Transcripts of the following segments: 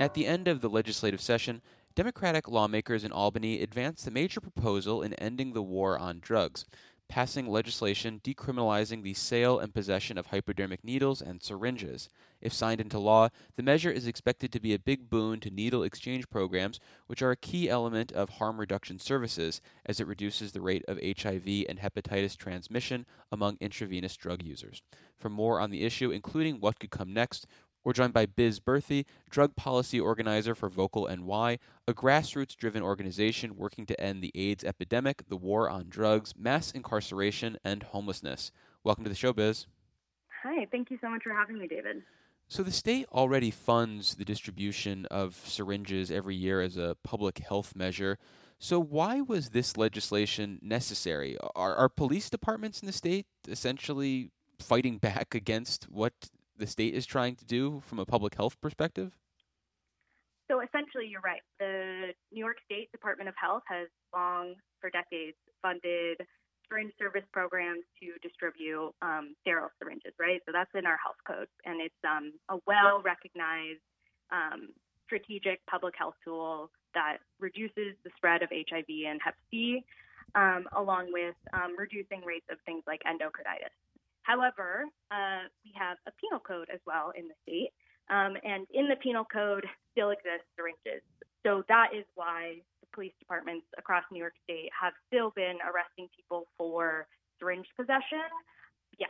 At the end of the legislative session, Democratic lawmakers in Albany advanced a major proposal in ending the war on drugs, passing legislation decriminalizing the sale and possession of hypodermic needles and syringes. If signed into law, the measure is expected to be a big boon to needle exchange programs, which are a key element of harm reduction services, as it reduces the rate of HIV and hepatitis transmission among intravenous drug users. For more on the issue, including what could come next, we're joined by Biz Berthy, drug policy organizer for Vocal NY, a grassroots-driven organization working to end the AIDS epidemic, the war on drugs, mass incarceration, and homelessness. Welcome to the show, Biz. Hi, thank you so much for having me, David. So the state already funds the distribution of syringes every year as a public health measure. So why was this legislation necessary? Are police departments in the state essentially fighting back against what the state is trying to do from a public health perspective? So essentially, you're right. The New York State Department of Health has long, for decades, funded syringe service programs to distribute sterile syringes, right? So that's in our health code, and it's a well-recognized strategic public health tool that reduces the spread of HIV and Hep C, along with reducing rates of things like endocarditis. However, we have a penal code as well in the state, and in the penal code still exist syringes. So that is why the police departments across New York State have still been arresting people for syringe possession. Yes.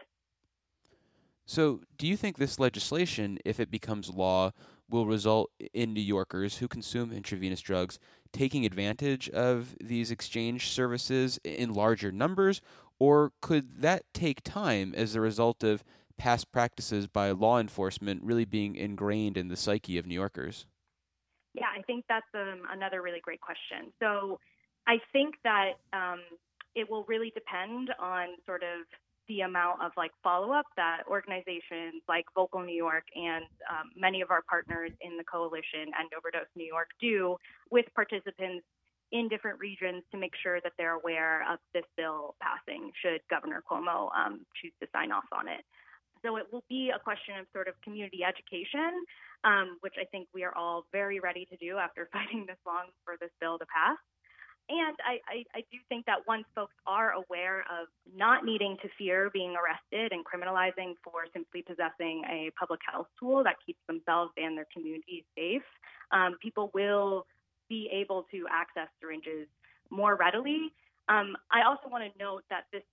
So do you think this legislation, if it becomes law, will result in New Yorkers who consume intravenous drugs taking advantage of these exchange services in larger numbers? Or could that take time as a result of past practices by law enforcement really being ingrained in the psyche of New Yorkers? Yeah, I think that's another really great question. So I think that it will really depend on sort of the amount of follow-up that organizations like Vocal New York and many of our partners in the coalition End Overdose New York do with participants in different regions to make sure that they're aware of this bill passing should Governor Cuomo choose to sign off on it. So it will be a question of sort of community education, which I think we are all very ready to do after fighting this long for this bill to pass. And I do think that once folks are aware of not needing to fear being arrested and criminalizing for simply possessing a public health tool that keeps themselves and their communities safe, people will be able to access syringes more readily. I also want to note that this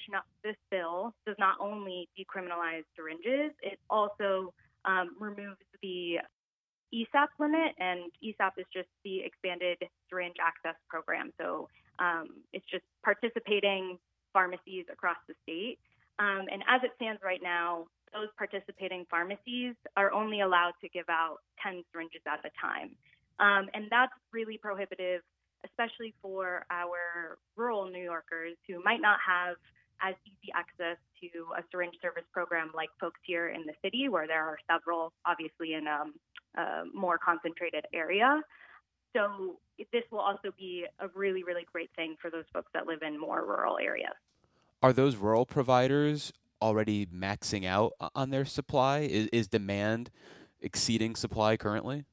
bill does not only decriminalize syringes, it also removes the ESAP limit, and ESAP is just the Expanded Syringe Access Program. So it's just participating pharmacies across the state. And as it stands right now, those participating pharmacies are only allowed to give out 10 syringes at a time. And that's really prohibitive, especially for our rural New Yorkers who might not have as easy access to a syringe service program like folks here in the city, where there are several, obviously in a more concentrated area. So this will also be a really, really great thing for those folks that live in more rural areas. Are those rural providers already maxing out on their supply? Is demand exceeding supply currently?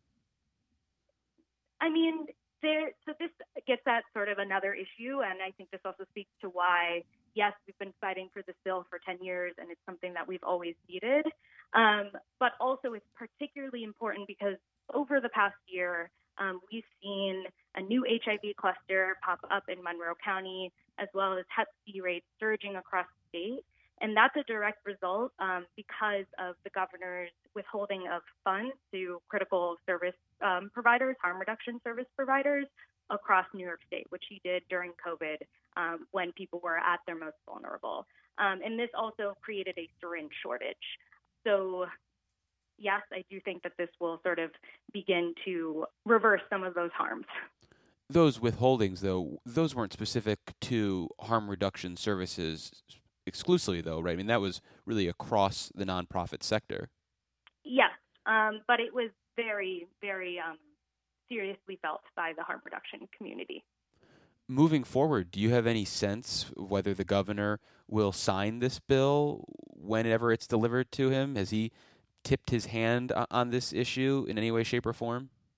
I mean, so this gets at sort of another issue, and I think this also speaks to why, yes, we've been fighting for this bill for 10 years, and it's something that we've always needed. But also it's particularly important because over the past year, we've seen a new HIV cluster pop up in Monroe County, as well as Hep C rates surging across the state. And that's a direct result because of the governor's withholding of funds to critical service providers, harm reduction service providers across New York State, which he did during COVID when people were at their most vulnerable. And this also created a syringe shortage. So, yes, I do think that this will sort of begin to reverse some of those harms. Those withholdings, though, those weren't specific to harm reduction services exclusively, though, right? I mean, that was really across the nonprofit sector. Yes, but it was very, very seriously felt by the harm reduction community. Moving forward, do you have any sense whether the governor will sign this bill whenever it's delivered to him? Has he tipped his hand on this issue in any way, shape, or form?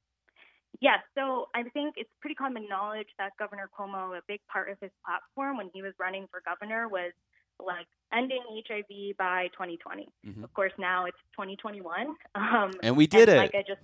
Yes, so I think it's pretty common knowledge that Governor Cuomo, a big part of his platform when he was running for governor was like ending HIV by 2020. Hmm. Of course, now it's 2021, And we did and like it. I just,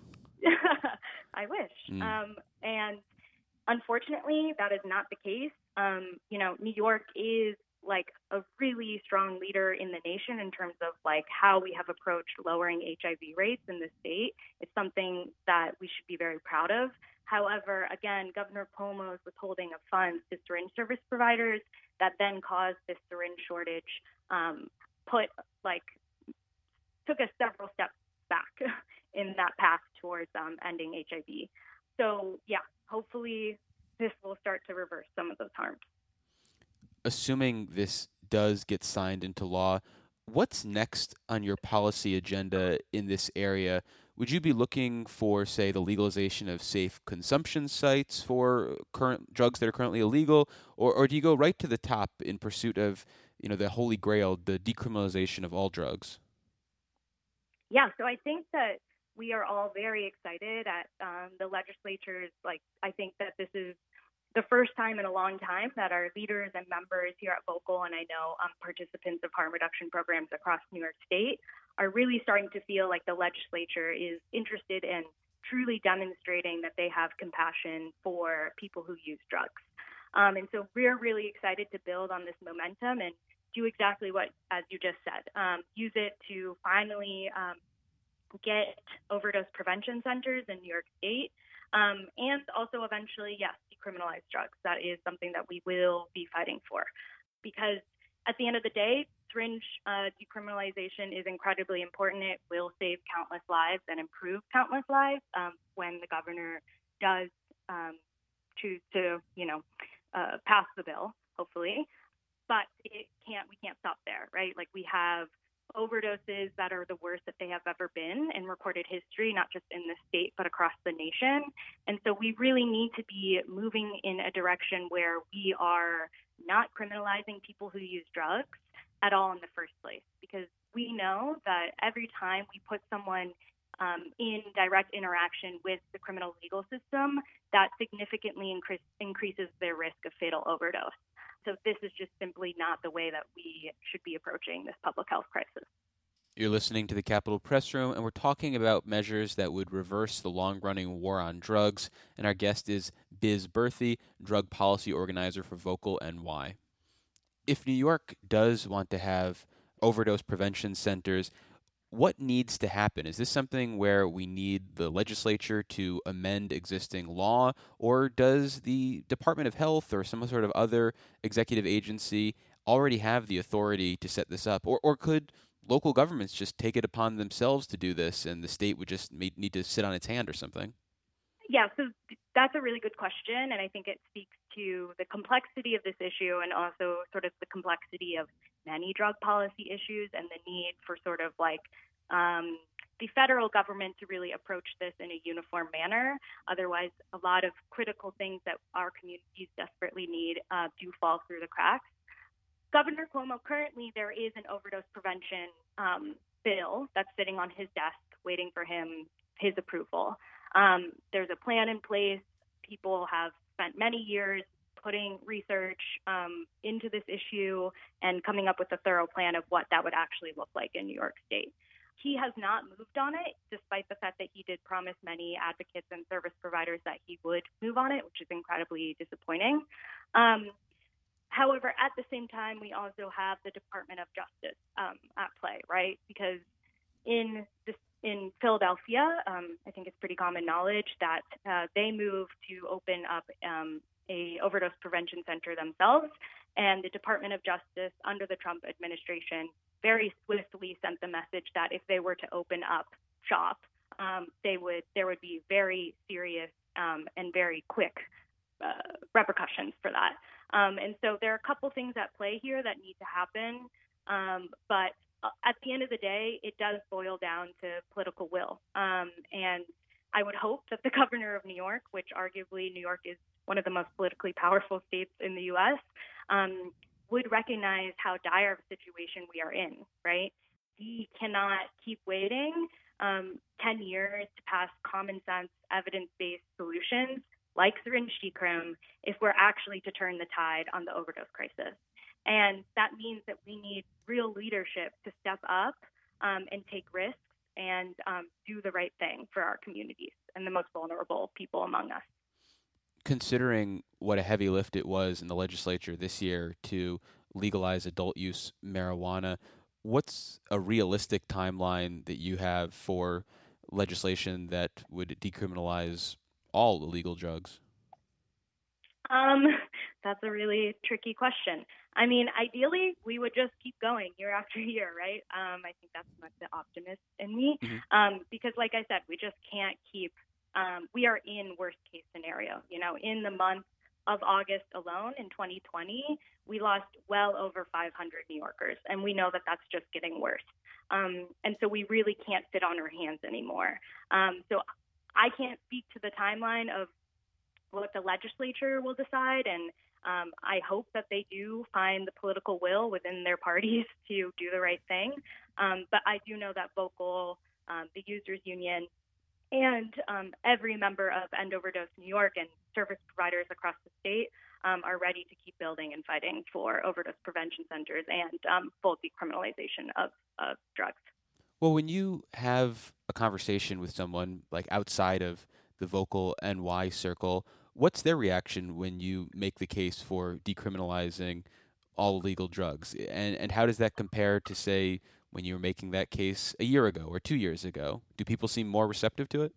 I wish. Mm. And unfortunately, that is not the case. New York is like a really strong leader in the nation in terms of like how we have approached lowering HIV rates in the state. It's something that we should be very proud of. However, again, Governor Cuomo's withholding of funds to syringe service providers that then caused this syringe shortage put like took us several steps back in that path towards ending HIV. So yeah, hopefully this will start to reverse some of those harms. Assuming this does get signed into law, what's next on your policy agenda in this area? Would you be looking for, say, the legalization of safe consumption sites for current drugs that are currently illegal, or do you go right to the top in pursuit of, the holy grail, the decriminalization of all drugs? Yeah, so I think that we are all very excited at the legislatures. Like, I think that this is the first time in a long time that our leaders and members here at Vocal, and I know participants of harm reduction programs across New York State, are really starting to feel like the legislature is interested in truly demonstrating that they have compassion for people who use drugs. And so we're really excited to build on this momentum and do exactly what, as you just said, use it to finally get overdose prevention centers in New York State, and also eventually, yes, decriminalize drugs. That is something that we will be fighting for, because at the end of the day, syringe decriminalization is incredibly important. It will save countless lives and improve countless lives when the governor does choose to, pass the bill, hopefully. But we can't stop there, right? Like, we have overdoses that are the worst that they have ever been in recorded history, not just in the state, but across the nation. And so we really need to be moving in a direction where we are not criminalizing people who use drugs at all in the first place, because we know that every time we put someone in direct interaction with the criminal legal system, that significantly increases their risk of fatal overdose. So this is just simply not the way that we should be approaching this public health crisis. You're listening to the Capitol Press Room, and we're talking about measures that would reverse the long-running war on drugs. And our guest is Biz Berthy, drug policy organizer for Vocal NY. If New York does want to have overdose prevention centers, what needs to happen? Is this something where we need the legislature to amend existing law, or does the Department of Health or some sort of other executive agency already have the authority to set this up? Or could local governments just take it upon themselves to do this and the state would just need to sit on its hand or something? Yeah, so that's a really good question. And I think it speaks to the complexity of this issue and also sort of the complexity of many drug policy issues and the need for sort of like the federal government to really approach this in a uniform manner. Otherwise, a lot of critical things that our communities desperately need do fall through the cracks. Governor Cuomo, currently there is an overdose prevention bill that's sitting on his desk waiting for his approval. There's a plan in place. People have spent many years putting research into this issue and coming up with a thorough plan of what that would actually look like in New York State. He has not moved on it, despite the fact that he did promise many advocates and service providers that he would move on it, which is incredibly disappointing. However, at the same time, we also have the Department of Justice at play, right? Because in Philadelphia, I think it's pretty common knowledge that they moved to open up a overdose prevention center themselves, and the Department of Justice under the Trump administration very swiftly sent the message that if they were to open up shop, there would be very serious and very quick repercussions for that. And so there are a couple things at play here that need to happen, but at the end of the day, it does boil down to political will. And I would hope that the governor of New York, which arguably New York is one of the most politically powerful states in the U.S., would recognize how dire of a situation we are in, right? We cannot keep waiting 10 years to pass common sense, evidence-based solutions like syringe decrim if we're actually to turn the tide on the overdose crisis. And that means that we need real leadership to step up and take risks and do the right thing for our communities and the most vulnerable people among us. Considering what a heavy lift it was in the legislature this year to legalize adult use marijuana, what's a realistic timeline that you have for legislation that would decriminalize all illegal drugs? That's a really tricky question. I mean, ideally, we would just keep going year after year, right? I think that's the optimist in me. Because like I said, we just can't keep, we are in worst case scenario. You know, in the month of August alone in 2020, we lost well over 500 New Yorkers, and we know that that's just getting worse. And so we really can't sit on our hands anymore. So I can't speak to the timeline of what the legislature will decide, and I hope that they do find the political will within their parties to do the right thing. But I do know that Vocal, the Users Union, and every member of End Overdose New York and service providers across the state are ready to keep building and fighting for overdose prevention centers and full decriminalization of drugs. Well, when you have a conversation with someone like outside of the Vocal NY circle, what's their reaction when you make the case for decriminalizing all illegal drugs? And how does that compare to, say, when you were making that case a year ago or 2 years ago? Do people seem more receptive to it?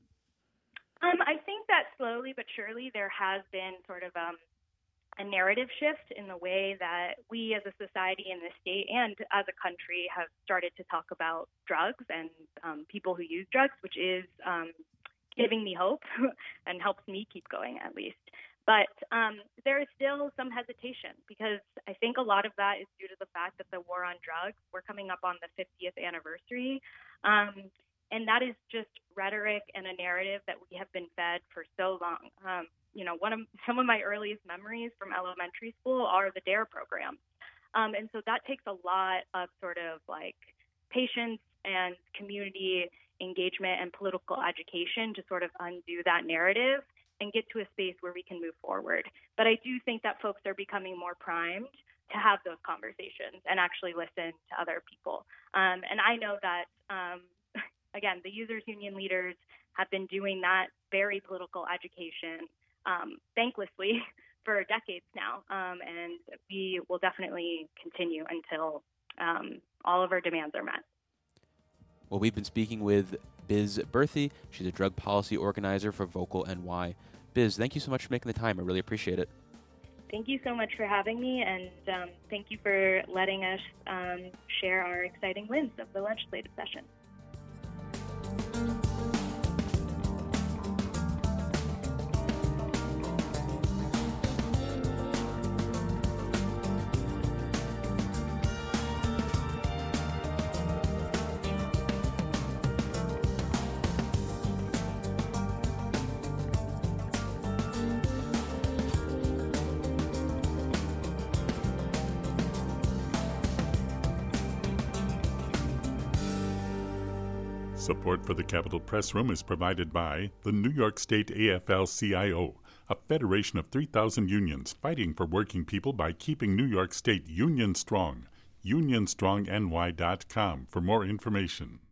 I think that slowly but surely there has been sort of a narrative shift in the way that we as a society in this state and as a country have started to talk about drugs and people who use drugs, which is giving me hope and helps me keep going at least. But there is still some hesitation because I think a lot of that is due to the fact that the war on drugs, we're coming up on the 50th anniversary. And that is just rhetoric and a narrative that we have been fed for so long. You know, some of my earliest memories from elementary school are the DARE program. And so that takes a lot of sort of like patience and community engagement and political education to sort of undo that narrative and get to a space where we can move forward. But I do think that folks are becoming more primed to have those conversations and actually listen to other people. And I know that, again, the Users Union leaders have been doing that very political education thanklessly for decades now. And we will definitely continue until all of our demands are met. Well, we've been speaking with Biz Berthy. She's a drug policy organizer for Vocal NY. Biz, thank you so much for making the time. I really appreciate it. Thank you so much for having me, and thank you for letting us share our exciting wins of the legislative session. Support for the Capitol Press Room is provided by the New York State AFL-CIO, a federation of 3,000 unions fighting for working people by keeping New York State union strong. UnionStrongNY.com for more information.